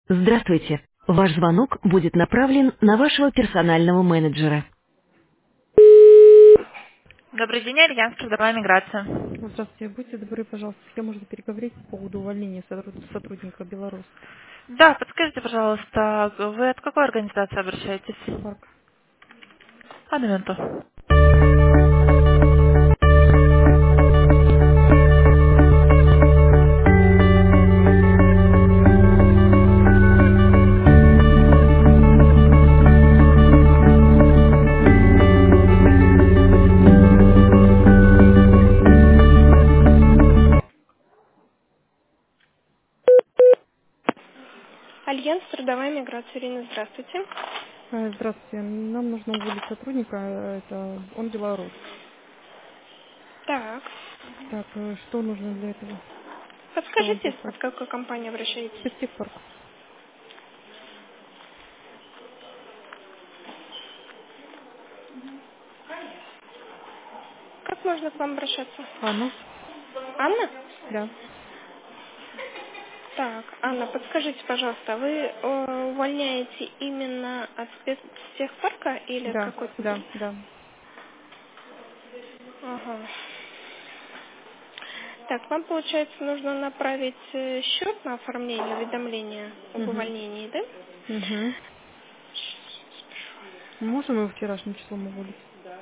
Здравствуйте. Ваш звонок будет направлен на вашего персонального менеджера. Добрый день, Альянс трудовая миграция. Здравствуйте. Будьте добры, пожалуйста, с кем можно переговорить по поводу увольнения сотрудника Беларусь Да, подскажите, пожалуйста, вы от какой организации обращаетесь? парк? Одну минуту. Альянс трудовая миграция. Ирина, здравствуйте. Здравствуйте. Нам нужно уволить сотрудника. Это он белорус. Так, Так, что нужно для этого? Что вам подскажите, прислать? от какой компании обращаетесь? Спецтехпарк. Как можно к вам обращаться? Анна? Анна? Да. Так, Анна, подскажите, пожалуйста, вы увольняете именно от спецтехпарка или от Да, какой-то... да, да. Ага. Так, вам, получается, нужно направить счет на оформление уведомления об Угу. увольнении, да? Угу. Можем его вчерашним числом уволить?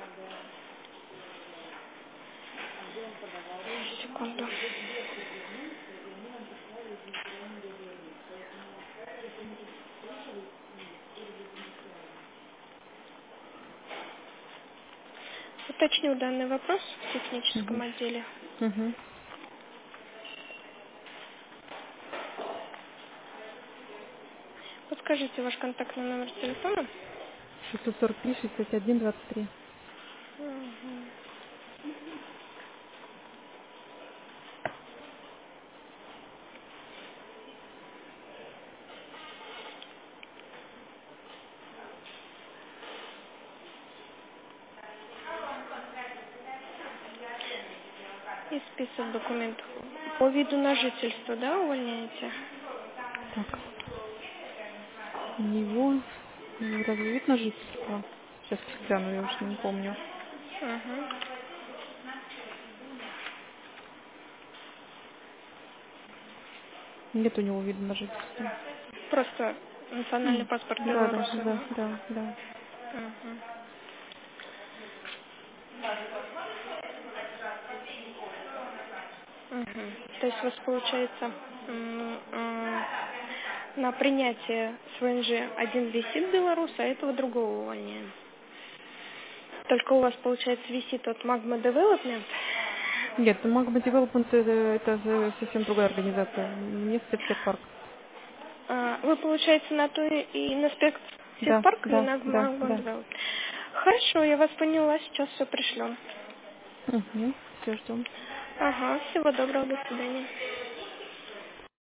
Секунду. Уточню данный вопрос в техническом Угу. отделе. Угу. Подскажите ваш контактный номер телефона. 643-61-23. Мгм. И список документов. По виду на жительство, да, увольняете? Так, у него разве вид на жительство? Сейчас гляну, я уж не помню. Угу. Нет у него вида на жительство. Просто национальный паспорт Да, да, белоруса, да, да? да, да. Угу. Мгм. То есть у вас получается на принятие с ВНЖ один висит белорус, а этого другого увольняем. Только у вас, получается, висит от Magma Development. Нет, Magma Development это же совсем другая организация. Не спецтехпарк. Вы, получается, на ту и на Да, спецтехпарк или да, на да, Magma да. Development? Хорошо, я вас поняла, сейчас все пришлем. Угу. Все, ждем. Ага, всего доброго, до свидания.